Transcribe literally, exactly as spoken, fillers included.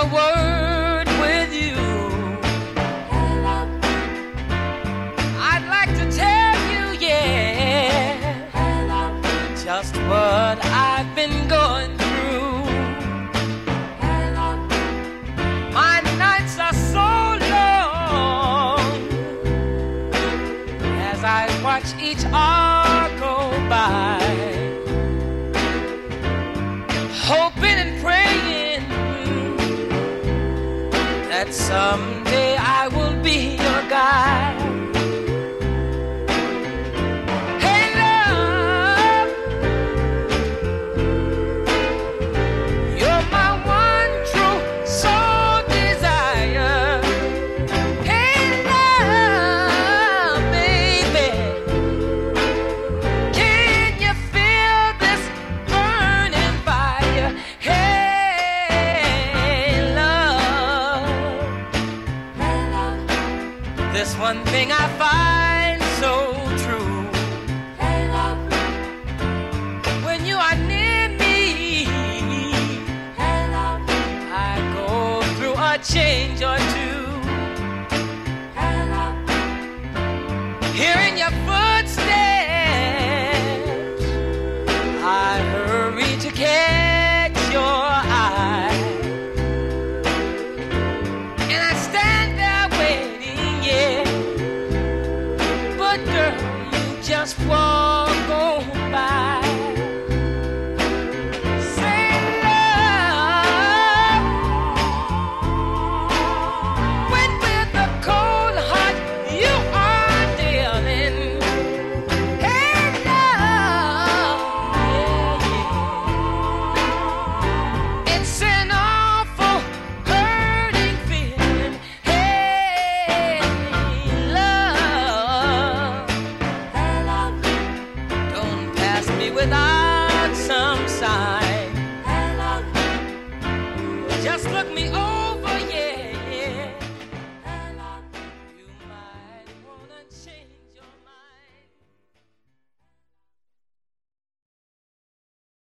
a word with you. I'd like to tell you, yeah, just what I've been going through. My nights are so long as I watch each hour go by, hoping and praying that someday I will be your guy. Hey love, you're my one true soul desire. Hey love, baby, can you feel this burning fire? Hey love, this one thing I find so true. When you are near me, I go through a change or two. Hearing your footsteps, I hurry to catch your eye, and I stand there waiting, yeah. But girl, you just walk on by. Say love, when with the cold heart you are dealing. Hey love, yeah, yeah. It's an awful hurting feeling. Hey love, don't pass me without some sign. Just look me over